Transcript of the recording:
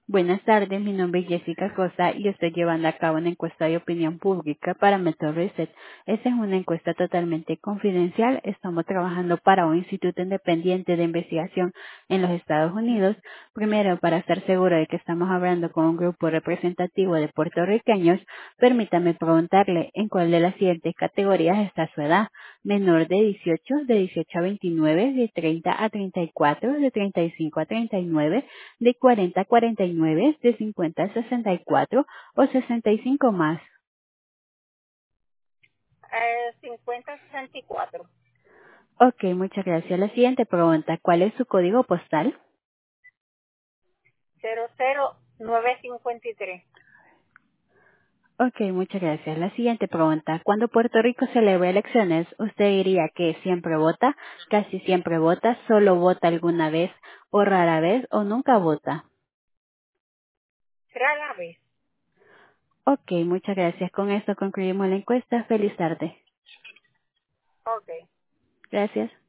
Buenas tardes, mi nombre es Jessica Costa y estoy llevando a cabo una encuesta de opinión pública para Metro Reset. Esta es una encuesta totalmente confidencial. Estamos trabajando para un instituto independiente de investigación en los Estados Unidos. Primero, para estar seguro de que estamos hablando con un grupo representativo de puertorriqueños, permítame preguntarle en cuál de las siguientes categorías está su edad. Menor de 18 a 29, de 30 a 34, de 35 a 39, de 40 a 49, de 50 a 64 o 65 más. 5064. Ok, muchas gracias. La siguiente pregunta, ¿cuál es su código postal? 00953. Ok, muchas gracias. La siguiente pregunta, cuando Puerto Rico celebra elecciones, ¿usted diría que siempre vota, casi siempre vota, solo vota alguna vez o rara vez o nunca vota? Rara vez. Ok, muchas gracias. Con esto concluimos la encuesta. Feliz tarde. Ok. Gracias.